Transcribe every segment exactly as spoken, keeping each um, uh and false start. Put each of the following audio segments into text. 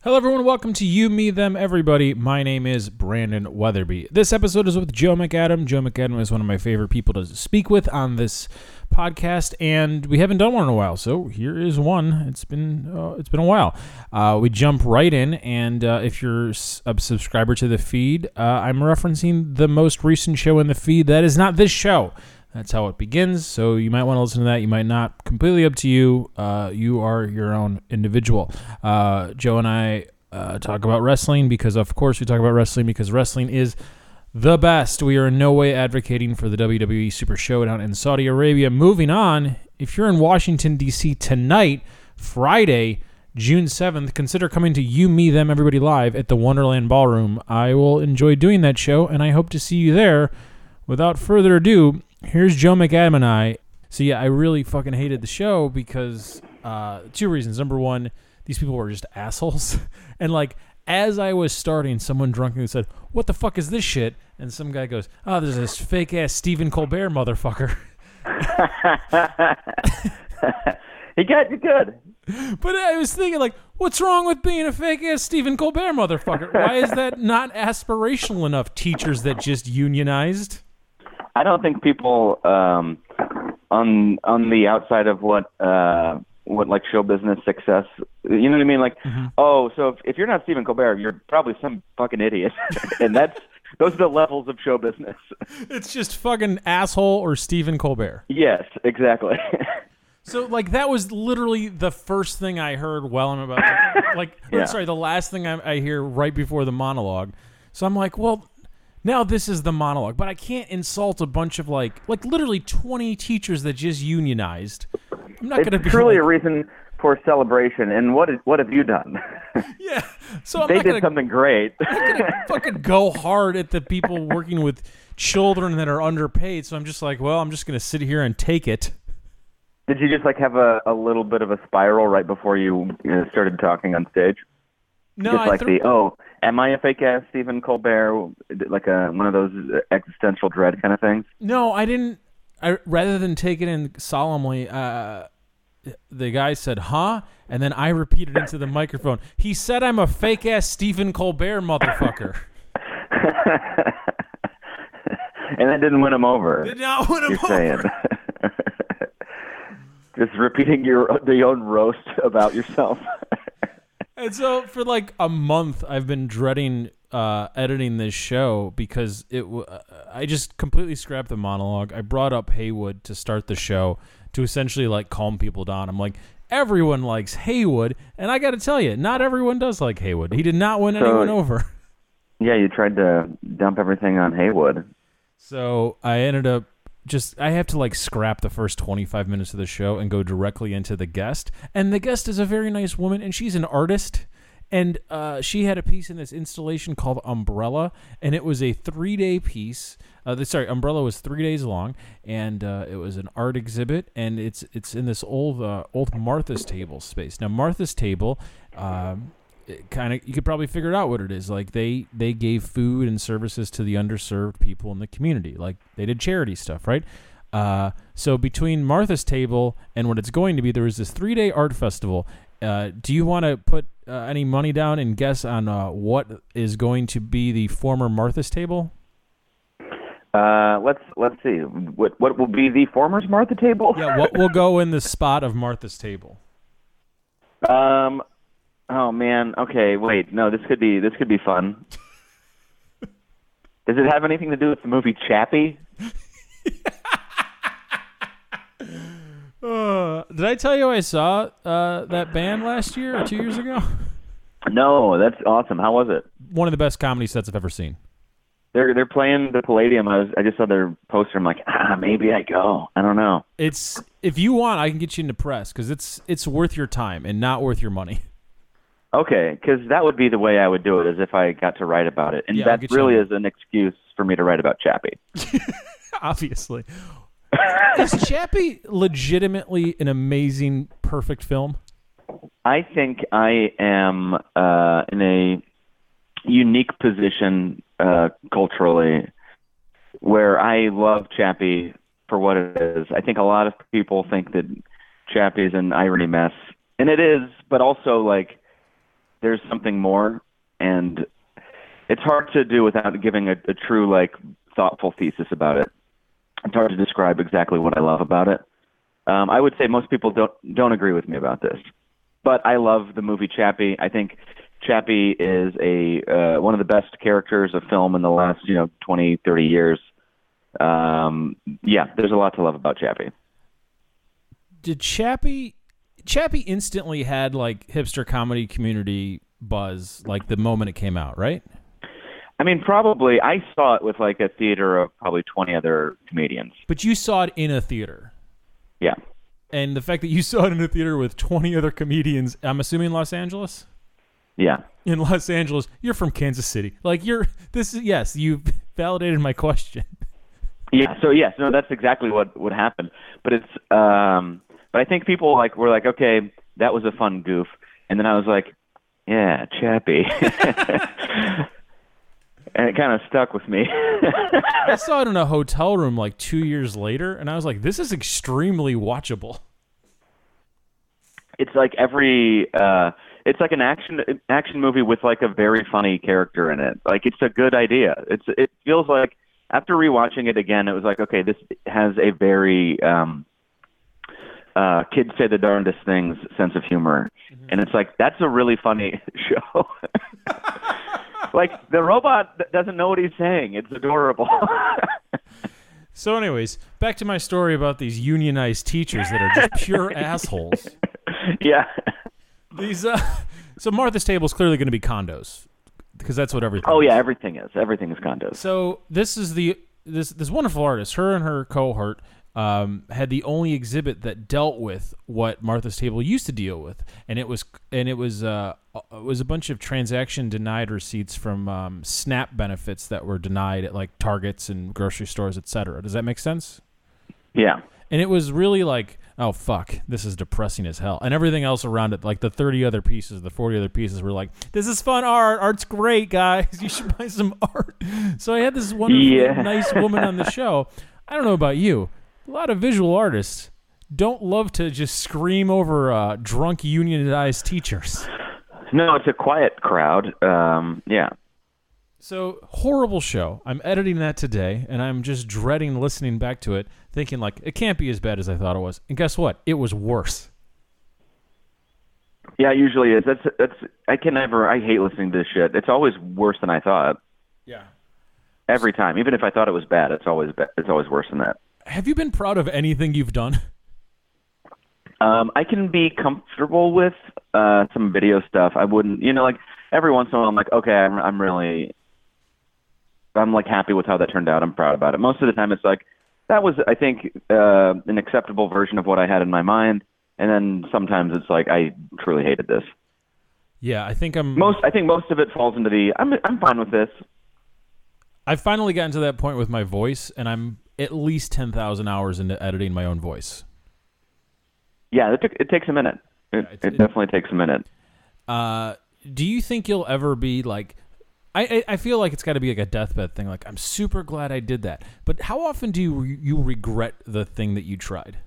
Hello, everyone. Welcome to You, Me, Them, Everybody. My name is Brandon Weatherby. This episode is with Joe McAdam. Joe McAdam is one of my favorite people to speak with on this podcast, and we haven't done one in a while, so here is one. It's been uh, it's been a while. Uh, we jump right in, and uh, if you're a subscriber to the feed, uh, I'm referencing the most recent show in the feed. That is not this show. That's how it begins, so you might want to listen to that. You might not. Completely up to you. Uh, you are your own individual. Uh, Joe and I uh, talk about wrestling because, of course, we talk about wrestling because wrestling is the best. We are in no way advocating for the W W E Super Showdown in Saudi Arabia. Moving on, if you're in Washington, D C tonight, Friday, June seventh, consider coming to You, Me, Them, Everybody Live at the Wonderland Ballroom. I will enjoy doing that show, and I hope to see you there. Without further ado, here's Joe McAdam and I. So yeah, I really fucking hated the show because uh, two reasons. Number one, these people were just assholes. And like, as I was starting, someone drunkenly said, "What the fuck is this shit?" And some guy goes, "Oh, there's this fake-ass Stephen Colbert motherfucker." He got you good. But I was thinking, like, what's wrong with being a fake-ass Stephen Colbert motherfucker? Why is that not aspirational enough, teachers that just unionized? I don't think people um, on on the outside of what uh, what like show business success, you know what I mean? Like, mm-hmm. oh, so if, if you're not Stephen Colbert, you're probably some fucking idiot, and that's those are the levels of show business. It's just fucking asshole or Stephen Colbert. Yes, exactly. So like that was literally the first thing I heard while I'm about to, like, yeah. or, sorry, the last thing I, I hear right before the monologue. So I'm like, well. Now this is the monologue, but I can't insult a bunch of like, like literally twenty teachers that just unionized. I'm not going to be truly like, a reason for celebration. And what is, what have you done? Yeah, so I'm they not did gonna, something great. I'm not going to fucking go hard at the people working with children that are underpaid. So I'm just like, well, I'm just going to sit here and take it. Did you just like have a, a little bit of a spiral right before you, you know, started talking on stage? No, just I like th- the oh. Am I a fake-ass Stephen Colbert, like a one of those existential dread kind of things? No, I didn't. I rather than take it in solemnly, uh, the guy said, huh? And then I repeated into the microphone, he said I'm a fake-ass Stephen Colbert motherfucker. And that didn't win him over. Did not win him you're over. Saying. Just repeating your the own roast about yourself. And so for like a month, I've been dreading uh, editing this show because it. W- I just completely scrapped the monologue. I brought up Haywood to start the show to essentially like calm people down. I'm like, everyone likes Haywood, and I got to tell you, not everyone does like Haywood. He did not win so, anyone over. Yeah, you tried to dump everything on Haywood. So I ended up just, I have to like scrap the first twenty-five minutes of the show and go directly into the guest. And the guest is a very nice woman, and she's an artist. And uh, she had a piece in this installation called Umbrella, and it was a three-day piece. Uh, the, sorry, Umbrella was three days long, and uh, it was an art exhibit, and it's it's in this old uh, old Martha's Table space. Now, Martha's Table, um, kind of, you could probably figure out what it is. Like they they gave food and services to the underserved people in the community. Like they did charity stuff, right? Uh, so between Martha's Table and what it's going to be, there was this three-day art festival. Uh, do you want to put uh, any money down and guess on uh, what is going to be the former Martha's Table? Uh, let's let's see. What what will be the former Martha Table? Yeah, what will go in the spot of Martha's Table? Um. Oh man. Okay. Wait. No. This could be this could be fun. Does it have anything to do with the movie Chappie? Uh, did I tell you I saw uh, that band last year or two years ago? No, that's awesome. How was it? One of the best comedy sets I've ever seen. They're they're playing the Palladium. I was I just saw their poster. I'm like, ah, maybe I go. I don't know. It's if you want, I can get you into press because it's it's worth your time and not worth your money. Okay, because that would be the way I would do it, is if I got to write about it, and yeah, that really is an excuse for me to write about Chappie. Obviously. Is Chappie legitimately an amazing, perfect film? I think I am uh, in a unique position uh, culturally where I love Chappie for what it is. I think a lot of people think that Chappie is an irony mess, and it is, but also like there's something more, and it's hard to do without giving a, a true, like, thoughtful thesis about it. It's hard to describe exactly what I love about it. Um, I would say most people don't don't agree with me about this, but I love the movie Chappie. I think Chappie is a uh, one of the best characters of film in the last, you know, twenty, thirty years. Um, yeah, there's a lot to love about Chappie. Did Chappie Chappie instantly had like hipster comedy community buzz like the moment it came out, right? I mean, probably. I saw it with like a theater of probably twenty other comedians. But you saw it in a theater. Yeah. And the fact that you saw it in a theater with twenty other comedians, I'm assuming Los Angeles? Yeah. In Los Angeles, you're from Kansas City. Like you're this is yes, you validated my question. Yeah, so yes, no, that's exactly what what happened. But it's um but I think people like were like, okay, that was a fun goof. And then I was like, yeah, Chappie. And it kind of stuck with me. I saw it in a hotel room like two years later, and I was like, this is extremely watchable. It's like every, uh, it's like an action action movie with like a very funny character in it. Like it's a good idea. It's It feels like, after rewatching it again, it was like, okay, this has a very um, uh, kids say the darndest things sense of humor. Mm-hmm. And it's like, that's a really funny show. Like, the robot doesn't know what he's saying. It's adorable. So anyways, back to my story about these unionized teachers that are just pure assholes. Yeah. These, uh, so Martha's Table is clearly going to be condos because that's what everything Oh, is. yeah, everything is. Everything is condos. So this is the this this wonderful artist, her and her cohort, um, had the only exhibit that dealt with what Martha's Table used to deal with, and it was and it was uh, it was a bunch of transaction denied receipts from um, SNAP benefits that were denied at like Targets and grocery stores, et cetera. Does that make sense? Yeah. And it was really like, oh fuck, this is depressing as hell, and everything else around it, like the thirty other pieces, the forty other pieces, were like, this is fun art. Art's great, guys. You should buy some art. So I had this wonderful, yeah. nice woman on the show. I don't know about you. A lot of visual artists don't love to just scream over uh, drunk unionized teachers. No, it's a quiet crowd. Um, yeah. So, horrible show. I'm editing that today, and I'm just dreading listening back to it, thinking, like, it can't be as bad as I thought it was. And guess what? It was worse. Yeah, it usually is. That's, that's, I can never, I hate listening to this shit. It's always worse than I thought. Yeah. Every time. Even if I thought it was bad, it's always bad. It's always worse than that. Have you been proud of anything you've done? Um, I can be comfortable with uh, some video stuff. I wouldn't, you know, like every once in a while, I'm like, okay, I'm, I'm really, I'm like happy with how that turned out. I'm proud about it. Most of the time, it's like that was, I think, uh, an acceptable version of what I had in my mind. And then sometimes it's like I truly hated this. Yeah, I think I'm most. I think most of it falls into the I'm I'm fine with this. I've finally gotten to that point with my voice, and I'm at least ten thousand hours into editing my own voice. Yeah, it, took, it takes a minute. It, Yeah, it definitely takes a minute. Uh, do you think you'll ever be like? I I, I feel like it's got to be like a deathbed thing. Like, I'm super glad I did that. But how often do you you regret the thing that you tried?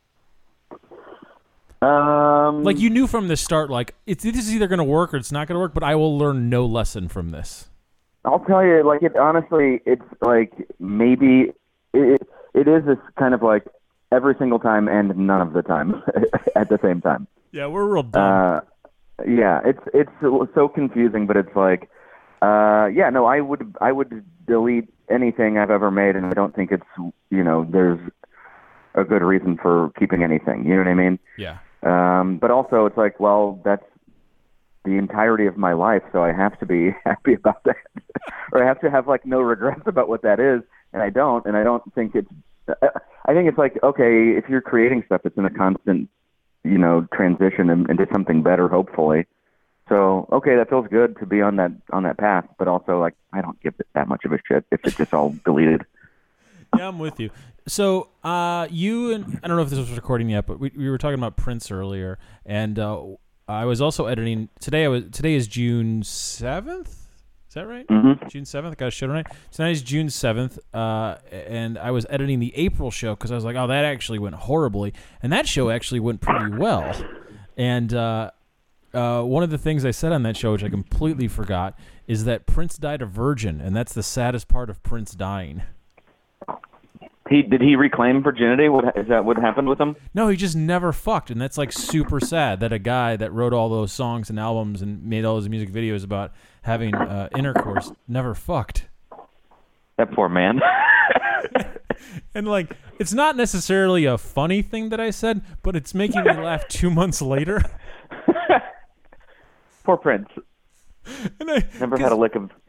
Um, Like, you knew from the start, like, it's this is either going to work or it's not going to work. But I will learn no lesson from this. I'll tell you, like, it honestly, it's like maybe it it is this kind of like every single time and none of the time at the same time. Yeah, we're real dumb. Uh, yeah, it's it's so confusing, but it's like, uh, yeah, no, I would I would delete anything I've ever made, and I don't think it's, you know, there's a good reason for keeping anything. You know what I mean? Yeah. Um, but also, it's like, well, that's the entirety of my life, so I have to be happy about that, or I have to have like no regrets about what that is, and I don't. And I don't think it's. I think it's like, okay, if you're creating stuff, it's in a constant, you know, transition into something better, hopefully. So, okay, that feels good to be on that on that path, but also, like, I don't give it that much of a shit if it's just all deleted. Yeah, I'm with you. So, uh, you and I don't know if this was recording yet, but we we were talking about Prince earlier, and uh, I was also editing today. I was today is June seventh. Is that right? Mm-hmm. June seventh. I got a show tonight. Tonight is June seventh, uh, and I was editing the April show because I was like, oh, that actually went horribly, and that show actually went pretty well. And uh, uh, one of the things I said on that show, which I completely forgot, is that Prince died a virgin, and that's the saddest part of Prince dying. He did he reclaim virginity? What is that? What happened with him? No, he just never fucked, and that's like super sad that a guy that wrote all those songs and albums and made all those music videos about having uh, intercourse never fucked. That poor man. And like, it's not necessarily a funny thing that I said, but it's making me laugh two months later. Poor Prince. And I, never had a lick of.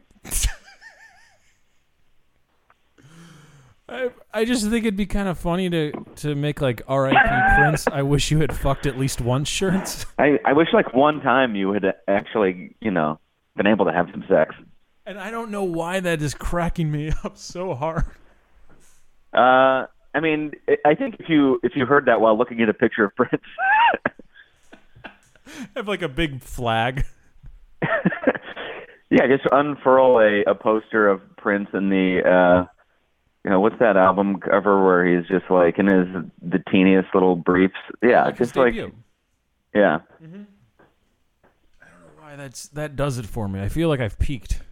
I, I just think it'd be kind of funny to, to make like R I P Prince, I wish you had fucked at least once shirts. I, I wish like one time you had actually, you know, been able to have some sex. And I don't know why that is cracking me up so hard. Uh, I mean, I think if you if you heard that while looking at a picture of Prince. Have like a big flag. Yeah, just unfurl a, a poster of Prince in the... Uh, You know, what's that album cover where he's just like in his the teeniest little briefs? Yeah, like just like debut. Yeah. Mm-hmm. I don't know why that's that does it for me. I feel like I've peaked.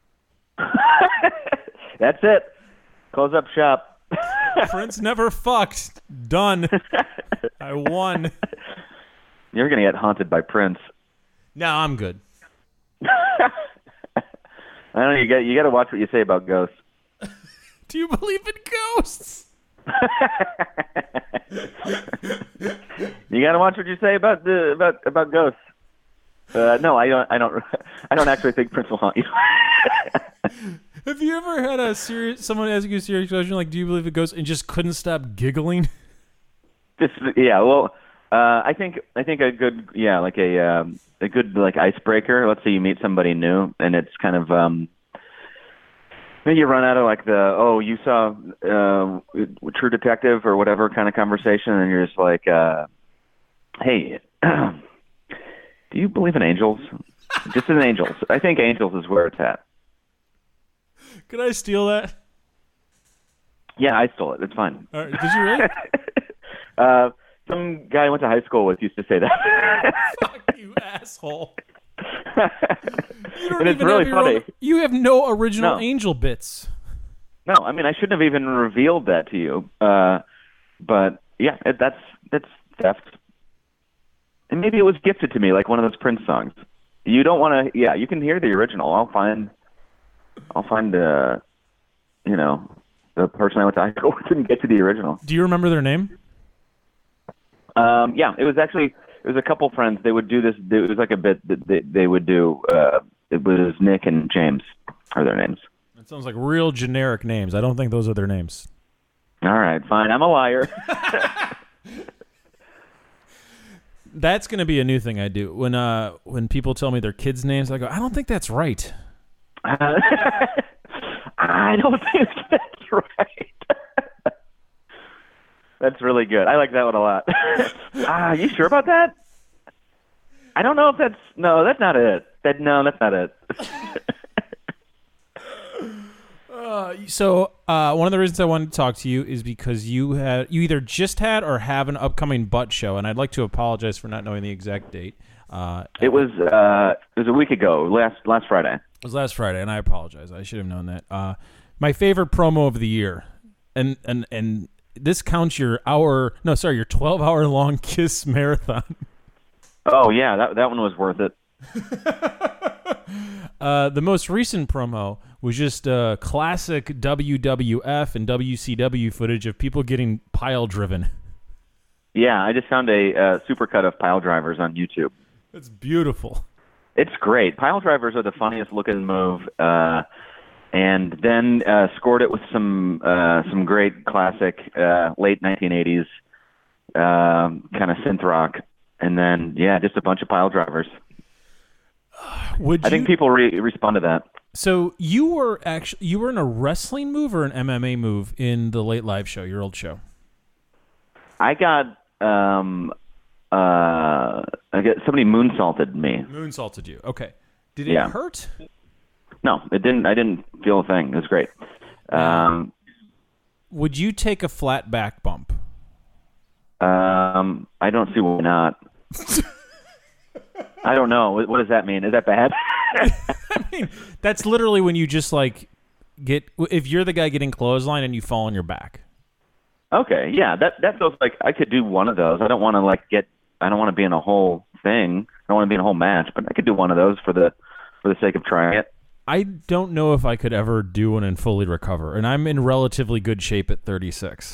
That's it. Close up shop. Prince never fucked. Done. I won. You're gonna get haunted by Prince. No, I'm good. I don't know. You got you got to watch what you say about ghosts. Do you believe in ghosts? You gotta watch what you say about the about about ghosts. Uh, no, I don't. I don't. I don't actually think Prince will haunt you. Have you ever had a serious someone ask you a serious question like, "Do you believe in ghosts?" and just couldn't stop giggling? Just yeah. Well, uh, I think I think a good yeah, like a um, a good like icebreaker. Let's say you meet somebody new, and it's kind of. Um, Maybe you run out of like the, oh, you saw uh, True Detective or whatever kind of conversation, and you're just like, uh, hey, do you believe in angels? Just in angels. I think angels is where it's at. Could I steal that? Yeah, I stole it. It's fine. All right, did you really? uh, some guy I went to high school with used to say that. Fuck you, asshole. You don't and it's even really have your funny. Own, you have no original No. angel bits. No, I mean I shouldn't have even revealed that to you. Uh, but yeah, it, that's that's theft. And maybe it was gifted to me like one of those Prince songs. You don't want to. Yeah, you can hear the original. I'll find. I'll find. Uh, you know, the person I went to high school with and get to the original. Do you remember their name? Um, yeah, it was actually. It was a couple friends. They would do this. It was like a bit that they, they would do. Uh, it was Nick and James are their names. That sounds like real generic names. I don't think those are their names. All right, fine. I'm a liar. That's going to be a new thing I do. When uh when people tell me their kids' names, I go, I don't think that's right. Uh, I don't think that's right. That's really good. I like that one a lot. Ah, you sure about that? I don't know if that's no. That's not it. That no, that's not it. uh, so uh, one of the reasons I wanted to talk to you is because you had you either just had or have an upcoming butt show, and I'd like to apologize for not knowing the exact date. Uh, it was uh, it was a week ago, last last Friday. It was last Friday, and I apologize. I should have known that. Uh, my favorite promo of the year, and and and. This counts your hour, no, sorry, your twelve-hour long Kiss marathon. Oh, yeah, that that one was worth it. uh, the most recent promo was just uh, classic W W F and W C W footage of people getting pile-driven. Yeah, I just found a uh, supercut of pile drivers on YouTube. That's beautiful. It's great. Pile drivers are the funniest looking move. Uh And then uh, scored it with some uh, some great classic uh, late nineteen eighties um, kind of synth rock, and then yeah, just a bunch of pile drivers. Would I you, think people re- respond to that. So you were actually you were in a wrestling move or an M M A move in the Late Live show, your old show? I got um, uh, I got somebody moonsaulted me. Moonsaulted you. Okay. Did it Yeah. hurt? No, it didn't. I didn't feel a thing. It was great. Um, Would you take a flat back bump? um, I don't see why not. I don't know. What, what does that mean? Is that bad? I mean, that's literally when you just like get if you're the guy getting clothesline and you fall on your back. Okay, yeah, that that feels like I could do one of those. I don't want to like get. I don't want to be in a whole thing. I don't want to be in a whole match, but I could do one of those for the for the sake of trying it. I don't know if I could ever do one and fully recover, and I'm in relatively good shape at thirty-six.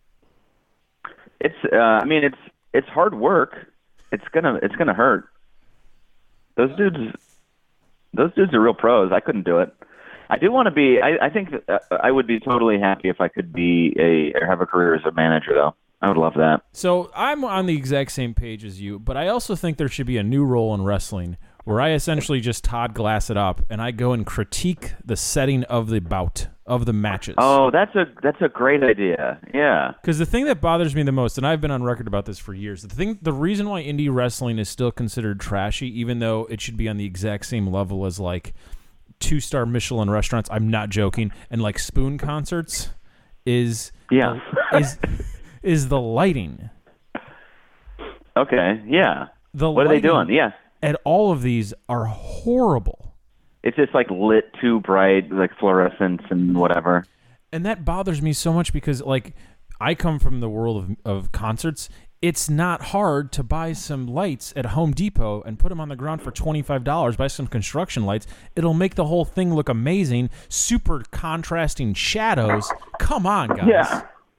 It's. Uh, I mean, it's it's hard work. It's gonna it's gonna hurt. Those dudes, those dudes are real pros. I couldn't do it. I do want to be. I, I think uh, I would be totally happy if I could be a or have a career as a manager, though. I would love that. So I'm on the exact same page as you, but I also think there should be a new role in wrestling where I essentially just Todd Glass it up and I go and critique the setting of the bout of the matches. Oh, that's a that's a great idea. Yeah. Because the thing that bothers me the most, and I've been on record about this for years, the thing, the reason why indie wrestling is still considered trashy, even though it should be on the exact same level as like two-star Michelin restaurants, I'm not joking, and like Spoon concerts, is yeah is is the lighting. Okay. Yeah. The what are they doing? Yeah. And all of these are horrible. It's just like lit too bright, like fluorescence and whatever. And that bothers me so much because, like, I come from the world of, of concerts. It's not hard to buy some lights at Home Depot and put them on the ground for twenty-five dollars, buy some construction lights. It'll make the whole thing look amazing. Super contrasting shadows. Come on, guys. Yeah.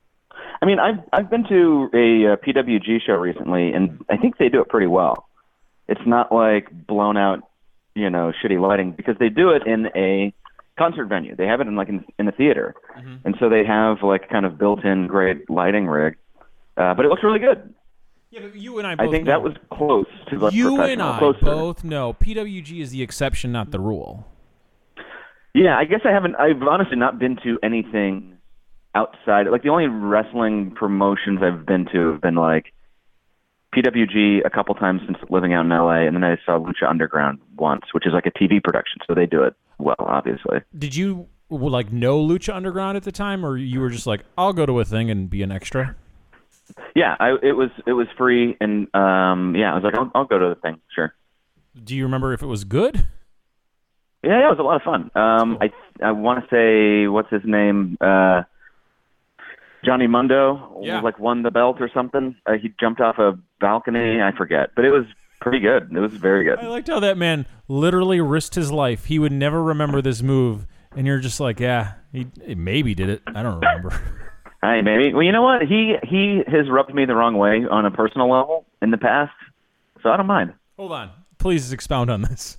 I mean, I've, I've been to a, a P W G show recently, and I think they do it pretty well. It's not like blown out, you know, shitty lighting because they do it in a concert venue. They have it in like in, in a theater, mm-hmm. and so they have like kind of built-in great lighting rig, uh, but it looks really good. Yeah, but you and I both I think know. that was close to like you professional. and I Closer. both know P W G is the exception, not the rule. Yeah, I guess I haven't. I've honestly not been to anything outside. Like the only wrestling promotions I've been to have been like P W G a couple times since living out in L A, and then I saw Lucha Underground once, which is like a T V production, so they do it well, obviously. Did you like know Lucha Underground at the time, or you were just like, I'll go to a thing and be an extra? Yeah, I, it was it was free, and um, yeah, I was like, I'll, I'll go to the thing, sure. Do you remember if it was good? Yeah, yeah, it was a lot of fun. Um, cool. I I want to say what's his name. Uh, Johnny Mundo yeah. like won the belt or something. Uh, he jumped off a balcony. I forget, but it was pretty good. It was very good. I liked how that man literally risked his life. He would never remember this move, and you're just like, yeah, he, he maybe did it. I don't remember. Hey, maybe. Well, you know what? He he has rubbed me the wrong way on a personal level in the past, so I don't mind. Hold on, please expound on this.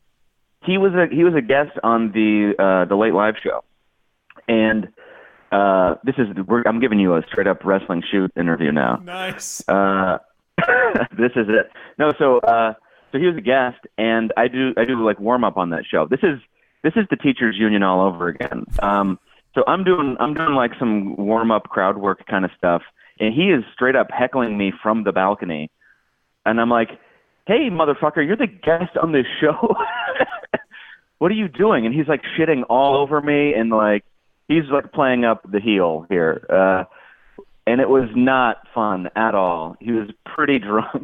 He was a he was a guest on the uh, the Late Live show, and. Uh, this is we're, I'm giving you a straight up wrestling shoot interview now. Nice. Uh, this is it. No, so uh, so he was a guest, and I do I do like warm up on that show. This is this is the teachers union all over again. Um, so I'm doing I'm doing like some warm up crowd work kind of stuff, and he is straight up heckling me from the balcony, and I'm like, hey motherfucker, you're the guest on this show. What are you doing? And he's like shitting all over me and like. He's like playing up the heel here, uh, and it was not fun at all. He was pretty drunk.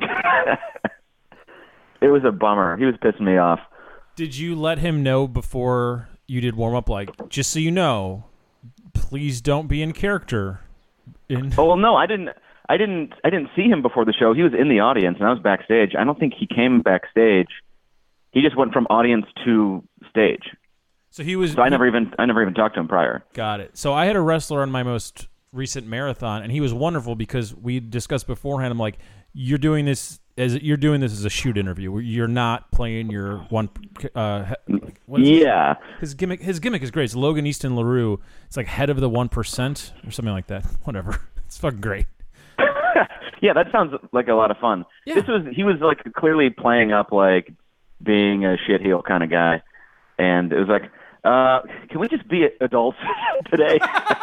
It was a bummer. He was pissing me off. Did you let him know before you did warm up, like, just so you know, please don't be in character? In- oh well, no, I didn't. I didn't. I didn't see him before the show. He was in the audience, and I was backstage. I don't think he came backstage. He just went from audience to stage. So he was. So I never even I never even talked to him prior. Got it. So I had a wrestler on my most recent marathon, and he was wonderful because we discussed beforehand. I'm like, you're doing this as you're doing this as a shoot interview. You're not playing your one. Uh, what is yeah. His, his gimmick. His gimmick is great. It's Logan Easton LaRue. It's like head of the one percent or something like that. Whatever. It's fucking great. Yeah, that sounds like a lot of fun. Yeah. This was he was like clearly playing up like being a shit heel kind of guy, and it was like. Uh, can we just be adults today?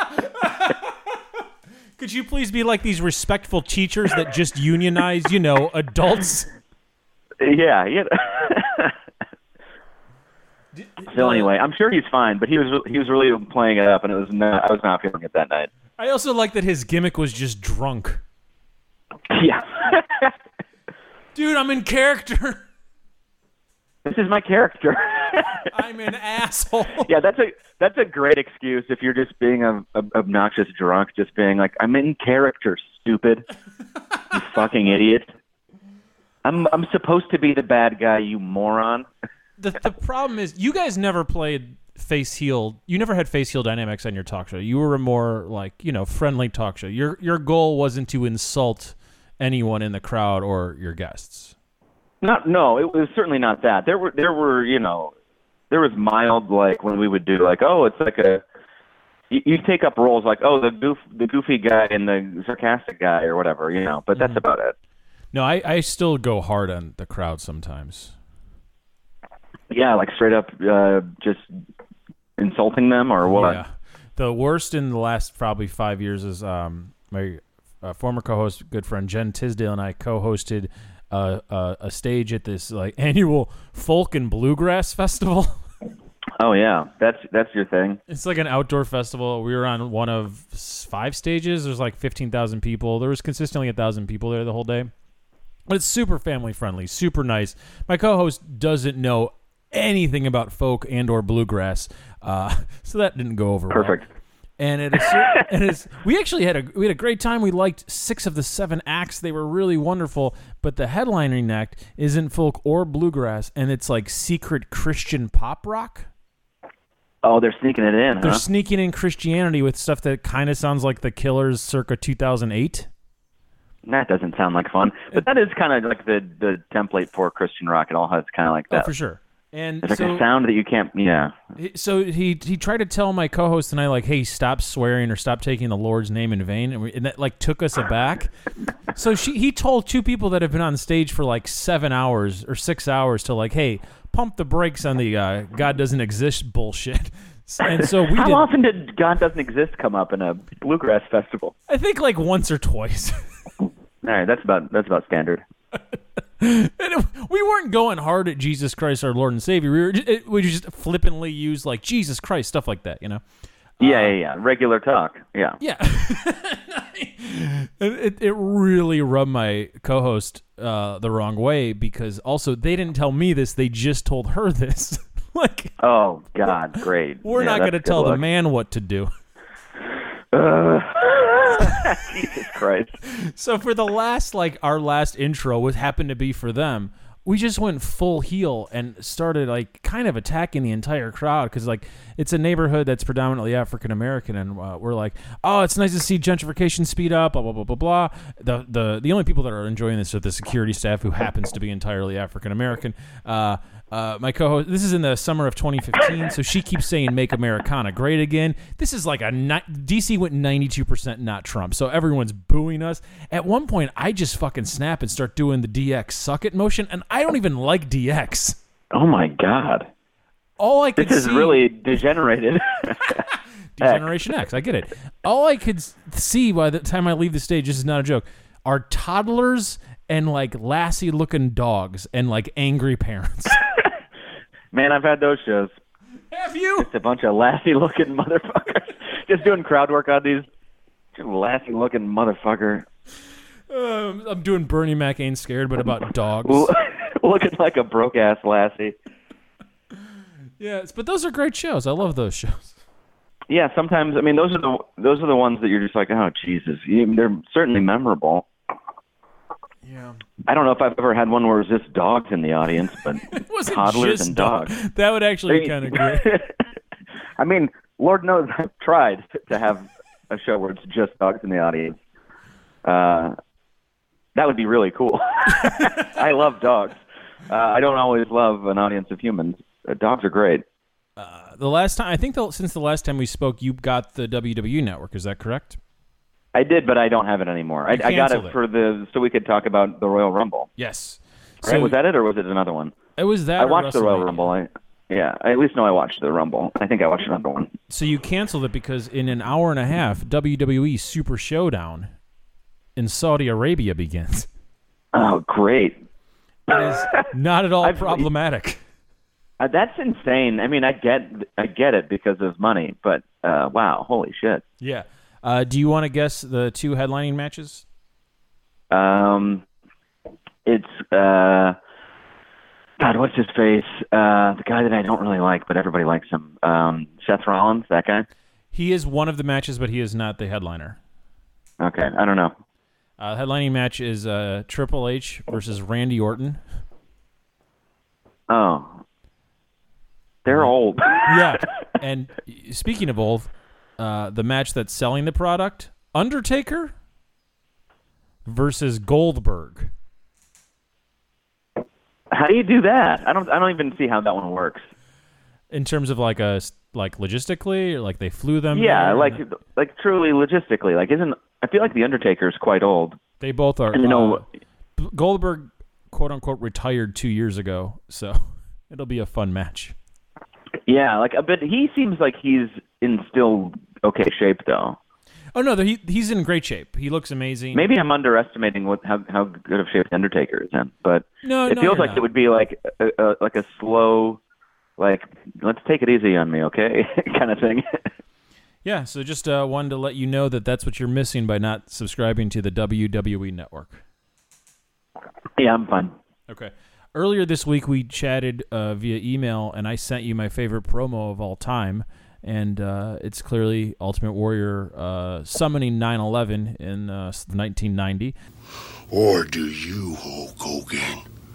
Could you please be like these respectful teachers that just unionize, you know, adults? Yeah, yeah. So anyway, I'm sure he's fine, but he was he was really playing it up, and it was not, I was not feeling it that night. I also like that his gimmick was just drunk. Yeah. Dude, I'm in character. This is my character. I'm an asshole. Yeah, that's a that's a great excuse if you're just being a, a obnoxious drunk, just being like, I'm in character, stupid. You fucking idiot. I'm I'm supposed to be the bad guy, you moron. The the problem is you guys never played face heel. You never had face heel dynamics on your talk show. You were a more like, you know, friendly talk show. Your your goal wasn't to insult anyone in the crowd or your guests. Not no, it was certainly not that. There were there were, you know, there was mild, like when we would do like, oh, it's like a you, you take up roles like, oh, the goof the goofy guy and the sarcastic guy or whatever, you know, but that's mm-hmm. about it. No, I, I still go hard on the crowd sometimes. Yeah, like straight up uh, just insulting them or what? Yeah. The worst in the last probably five years is um my uh, former co-host, good friend Jen Tisdale, and I co-hosted Uh, uh, a stage at this like annual folk and bluegrass festival. Oh yeah, that's that's your thing. It's like an outdoor festival. We were on one of five stages. There's like fifteen thousand people. There was consistently a thousand people there the whole day. But it's super family friendly, super nice. My co-host doesn't know anything about folk and or bluegrass, uh, so that didn't go over well. Perfect. And it is, and it's, we actually had a we had a great time. We liked six of the seven acts; they were really wonderful. But the headlining act isn't folk or bluegrass, and it's like secret Christian pop rock. Oh, they're sneaking it in. They're huh? sneaking in Christianity with stuff that kind of sounds like the Killers, circa two thousand eight. That doesn't sound like fun, but that is kind of like the the template for Christian rock. It all has kind of like that. Oh, for sure. And it's like so, a sound that you can't, yeah. So he he tried to tell my co-host and I, like, hey, stop swearing or stop taking the Lord's name in vain, and, we, and that like took us aback. So she he told two people that have been on stage for like seven hours or six hours to like, hey, pump the brakes on the uh, God doesn't exist bullshit. And so we How did, often did God doesn't exist come up in a bluegrass festival? I think like once or twice. All right, that's about that's about standard. And it, we weren't going hard at Jesus Christ, our Lord and Savior. We were just, it, we just flippantly used like Jesus Christ, stuff like that, you know. Yeah, uh, yeah, yeah. Regular talk. Yeah. Yeah. it it really rubbed my co-host uh, the wrong way because also they didn't tell me this; they just told her this. Like, oh God, great. We're yeah, not going to tell luck. the man what to do. Uh, Jesus Christ. So for the last, like, our last intro, what happened to be for them, we just went full heel and started, like, kind of attacking the entire crowd because, like, it's a neighborhood that's predominantly African-American, and uh, we're like, oh, it's nice to see gentrification speed up, blah, blah, blah, blah, blah. The, the, the only people that are enjoying this are the security staff, who happens to be entirely African-American. Uh, uh, my co-host, this is in the summer of twenty fifteen, so she keeps saying, make Americana great again. This is like a, ni- D C went ninety-two percent not Trump, so everyone's booing us. At one point, I just fucking snap and start doing the D X suck it motion, and I don't even like D X. Oh my God. All I could This is see, really degenerated. Degeneration X, I get it. All I could see by the time I leave the stage, this is not a joke, are toddlers and like lassie-looking dogs and like angry parents. Man, I've had those shows. Have you? Just a bunch of lassie-looking motherfuckers. Just doing crowd work on these lassie-looking motherfucker. Um, I'm doing Bernie Mac Ain't Scared, but about dogs. Looking like a broke-ass lassie. Yes, but those are great shows. I love those shows. Yeah, sometimes, I mean, those are the those are the ones that you're just like, oh, Jesus. You, they're certainly memorable. Yeah. I don't know if I've ever had one where it was just dogs in the audience, but it wasn't toddlers just and dog. dogs. That would actually be kind of great. I mean, Lord knows I've tried to have a show where it's just dogs in the audience. Uh, that would be really cool. I love dogs. Uh, I don't always love an audience of humans. Uh, dogs are great. Uh, the last time, I think the, since the last time we spoke, you got the W W E Network. Is that correct? I did, but I don't have it anymore. I, I got it, it for the so we could talk about the Royal Rumble. Yes. Right? So was that it, or was it another one? It was that. I watched the Royal Rumble. I, yeah, I at least know I watched the Rumble. I think I watched another one. So you canceled it because in an hour and a half, W W E Super Showdown in Saudi Arabia begins. Oh, great! It is not at all problematic. Uh, that's insane. I mean, I get, I get it because of money, but uh, wow, holy shit! Yeah. Uh, do you want to guess the two headlining matches? Um, it's uh, God, what's his face? Uh, the guy that I don't really like, but everybody likes him. Um, Seth Rollins, that guy? He is one of the matches, but he is not the headliner. Okay, I don't know. Uh, headlining match is uh, Triple H versus Randy Orton. Oh. They're old. Yeah. And speaking of old, uh, the match that's selling the product, Undertaker versus Goldberg. How do you do that? I don't. I don't even see how that one works. In terms of like a like logistically, or like they flew them. Yeah, there? like like truly logistically. Like, isn't I feel like the Undertaker is quite old. They both are. And, you know, uh, Goldberg, quote unquote, retired two years ago, so it'll be a fun match. Yeah, like but he seems like he's in still okay shape though. Oh no, he he's in great shape. He looks amazing. Maybe I'm underestimating what how how good of shape the Undertaker is in, but no, it no, feels like not. it would be like a, a, like a slow, like let's take it easy on me, okay, kind of thing. Yeah, so just uh, wanted to let you know that that's what you're missing by not subscribing to the W W E Network. Yeah, I'm fine. Okay. Earlier this week, we chatted uh, via email, and I sent you my favorite promo of all time. And uh, it's clearly Ultimate Warrior uh, summoning nine eleven in uh, nineteen ninety. Or do you, Hulk Hogan,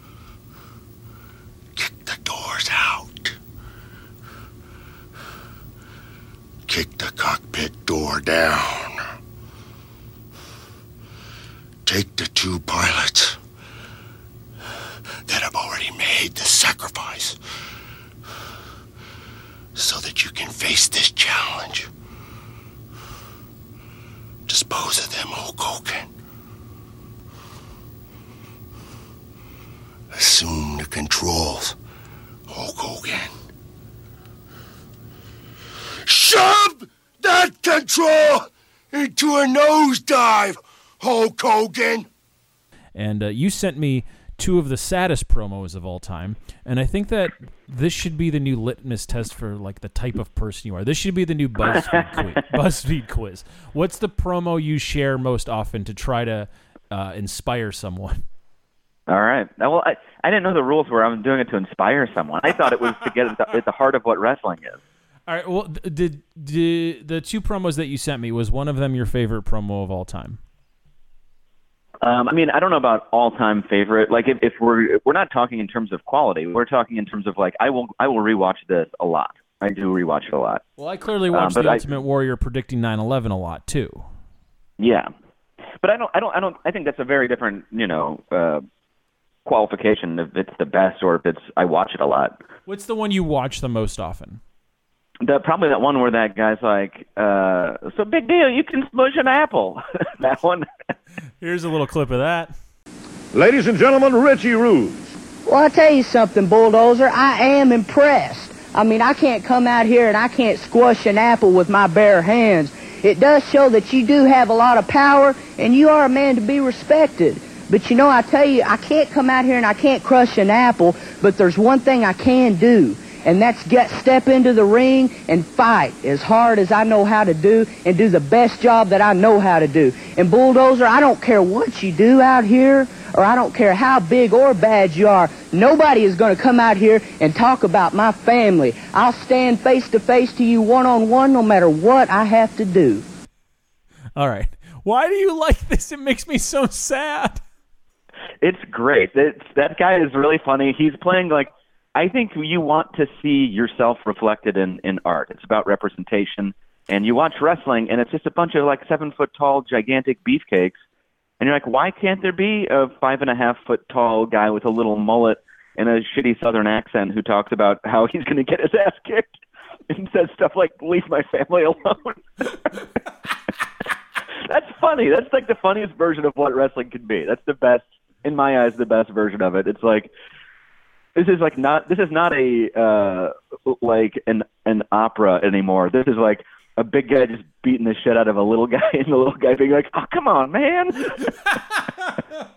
kick the doors out? Kick the cockpit door down. Take the two pilots that have already made the sacrifice so that you can face this challenge. Dispose of them, Hulk Hogan. Assume the controls, Hulk Hogan. Shove that control into a nosedive, Hulk Hogan. And uh, you sent me two of the saddest promos of all time, and I think that this should be the new litmus test for like the type of person you are. This should be the new BuzzFeed quiz. BuzzFeed quiz. What's the promo you share most often to try to uh, inspire someone? All right. Well, I, I didn't know the rules were I was doing it to inspire someone. I thought it was to get at the, at the heart of what wrestling is. All right. Well, did, did the two promos that you sent me, was one of them your favorite promo of all time? Um, I mean, I don't know about all-time favorite. Like, if, if we're if we're not talking in terms of quality, we're talking in terms of like I will I will rewatch this a lot. I do rewatch it a lot. Well, I clearly watched um, The I, Ultimate Warrior predicting nine eleven a lot too. Yeah, but I don't I don't I don't I think that's a very different you know uh, qualification if it's the best or if it's I watch it a lot. What's the one you watch the most often? The, probably that one where that guy's like, uh, so big deal, you can smush an apple. That one. Here's a little clip of that. Ladies and gentlemen, Richie Rude. Well, I'll tell you something, Bulldozer. I am impressed. I mean, I can't come out here and I can't squash an apple with my bare hands. It does show that you do have a lot of power and you are a man to be respected. But, you know, I tell you, I can't come out here and I can't crush an apple, but there's one thing I can do. And that's get step into the ring and fight as hard as I know how to do and do the best job that I know how to do. And Bulldozer, I don't care what you do out here, or I don't care how big or bad you are. Nobody is going to come out here and talk about my family. I'll stand face to face to you one-on-one no matter what I have to do. All right. Why do you like this? It makes me so sad. It's great. It's, that guy is really funny. He's playing like, I think you want to see yourself reflected in, in art. It's about representation. And you watch wrestling, and it's just a bunch of like seven-foot-tall, gigantic beefcakes. And you're like, why can't there be a five-and-a-half-foot-tall guy with a little mullet and a shitty Southern accent who talks about how he's going to get his ass kicked and says stuff like, leave my family alone? That's funny. That's like the funniest version of what wrestling can be. That's the best, in my eyes, the best version of it. It's like, This is like not. This is not a uh, like an an opera anymore. This is like a big guy just beating the shit out of a little guy, and the little guy being like, "Oh, come on, man!"